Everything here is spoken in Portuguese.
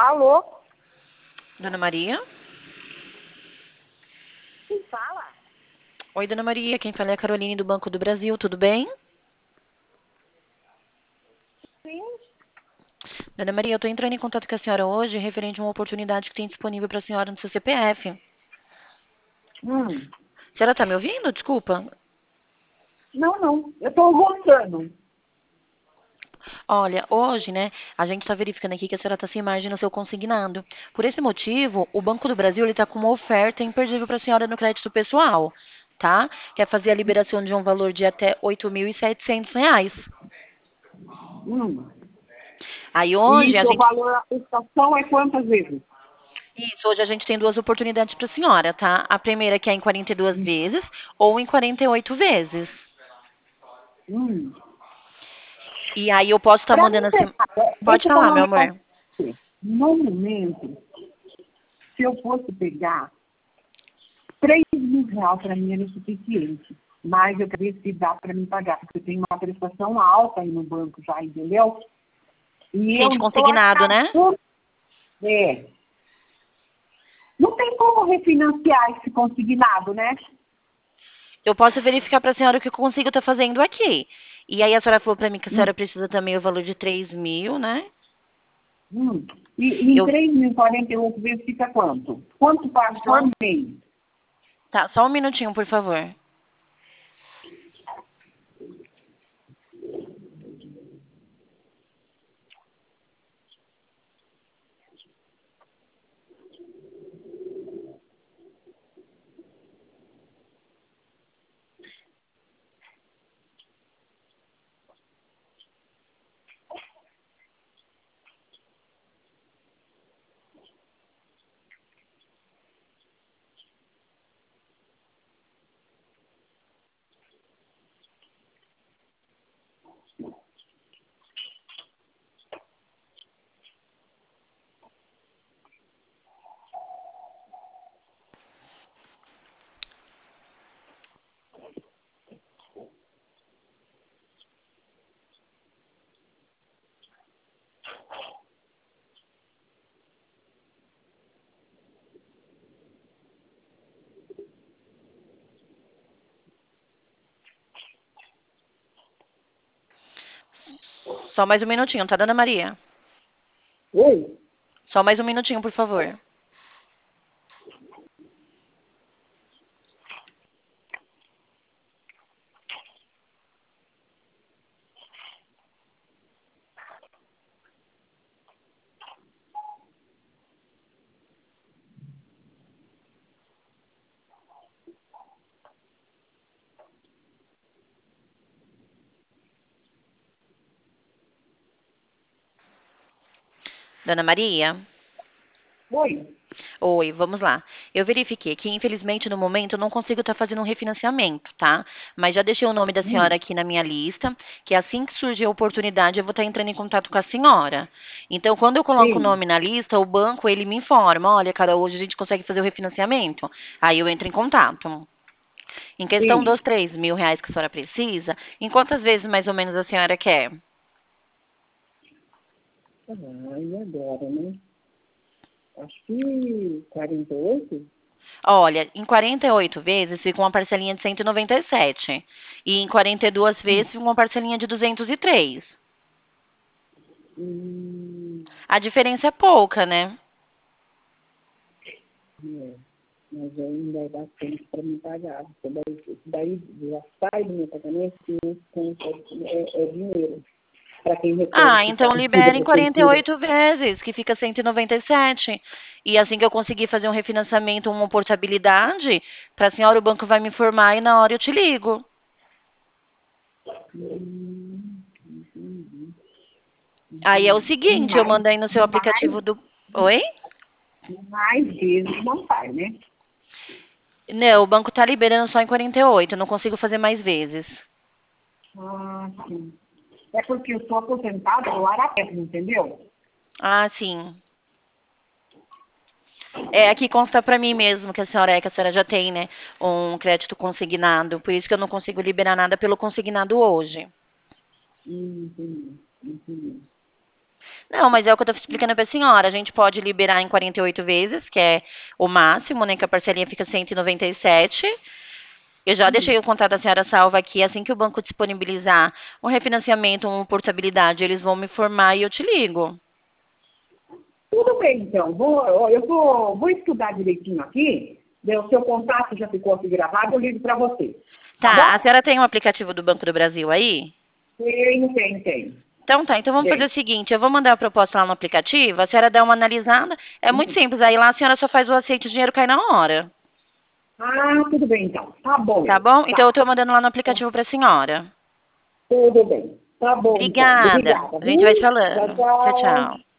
Alô? Dona Maria? Quem fala? Oi, Dona Maria. Quem fala é a Caroline do Banco do Brasil. Tudo bem? Sim. Dona Maria, eu estou entrando em contato com a senhora hoje referente a uma oportunidade que tem disponível para a senhora no seu CPF. A Hum. senhora está me ouvindo? Desculpa. Não. Eu estou voltando. Olha, hoje, né, a gente está verificando aqui que a senhora está sem margem no seu consignado. Por esse motivo, o Banco do Brasil está com uma oferta imperdível para a senhora no crédito pessoal, tá? Quer fazer a liberação de um valor de até R$ 8.700. Hum. Aí E hoje a seu gente valor da prestação é quantas vezes? Isso, hoje a gente tem duas oportunidades para a senhora, tá? A primeira que é em 42 vezes ou em 48 vezes. Hum. E aí eu posso estar Para mim mandando assim. pegar, Pode deixa eu falar, falar um meu negócio amor. pra você. No momento, se eu fosse pegar R$ 3.000 para mim era o suficiente. Mas eu queria se dá para mim pagar, porque eu tenho uma prestação alta aí no banco já, entendeu? E Sim, eu de estou consignado, né? achando. É. Não tem como refinanciar esse consignado, né? Eu posso verificar para a senhora o que eu consigo estar fazendo aqui. E aí a senhora falou para mim que a Hum, senhora precisa também o valor de 3.000, né? hum. E em Eu, 3.048 vezes fica quanto? Quanto paga por só, mês? tá, só um minutinho, por favor. Só mais um minutinho, tá, Dona Maria? Oi? Só mais um minutinho, por favor. Dona Maria? Oi? Oi, vamos lá. Eu verifiquei que, infelizmente, no momento, eu não consigo estar fazendo um refinanciamento, tá? Mas já deixei o nome da senhora Hum, aqui na minha lista, que assim que surgir a oportunidade, eu vou estar entrando em contato com a senhora. Então, quando eu coloco o sim, nome na lista, o banco, ele me informa, olha, Carol, hoje a gente consegue fazer o refinanciamento. Aí eu entro em contato. Em questão sim. dos R$ 3.000 que a senhora precisa, em quantas vezes mais ou menos a senhora quer? Ah, e agora, né? Acho que 48? Olha, em 48 vezes fica uma parcelinha de 197. E em 42 vezes fica uma parcelinha de 203. Hum, A diferença é pouca, né? é. Mas ainda é bastante para me pagar. Porque daí já sai do meu pagamento e é dinheiro. Para quem recebe Ah, que está então aqui da libera em prefeitura. 48 vezes, que fica 197. E assim que eu conseguir fazer um refinanciamento, uma portabilidade, para a senhora o banco vai me informar e na hora eu te ligo. Entendi. Aí é o E seguinte, eu mando aí no seu aplicativo do... Oi? mais vezes não faz, né? Não, o banco tá liberando só em 48, eu não consigo fazer mais vezes. Ah, sim. É porque eu sou aposentada do Arapé, entendeu? Ah, sim. É, aqui consta pra mim mesmo que a senhora já tem, né, um crédito consignado. Por isso que eu não consigo liberar nada pelo consignado hoje. Entendi. Não, mas é o que eu estou explicando para a senhora. A gente pode liberar em 48 vezes, que é o máximo, né? Que a parcelinha fica 197. Eu já deixei o contato da senhora salvo aqui. Assim que o banco disponibilizar um refinanciamento, uma portabilidade, eles vão me informar e eu te ligo. Tudo bem, então. Eu vou estudar direitinho aqui. O seu contato já ficou aqui gravado, eu ligo para você. Tá, a Tá senhora tem um aplicativo do Banco do Brasil aí? bom? Tenho. Então tá, então vamos fazer o seguinte, eu vou mandar a proposta lá no aplicativo, a senhora dá uma analisada, é muito simples, aí lá a senhora só faz o aceite e o dinheiro cai na hora. Ah, tudo bem, então. Tá bom. Tá bom? Então eu Tá. tô mandando lá no aplicativo pra senhora. Tudo bem. Tá bom, então. Obrigada. Obrigada, A gente vai viu? falando. Tchau, Tchau, tchau. tchau.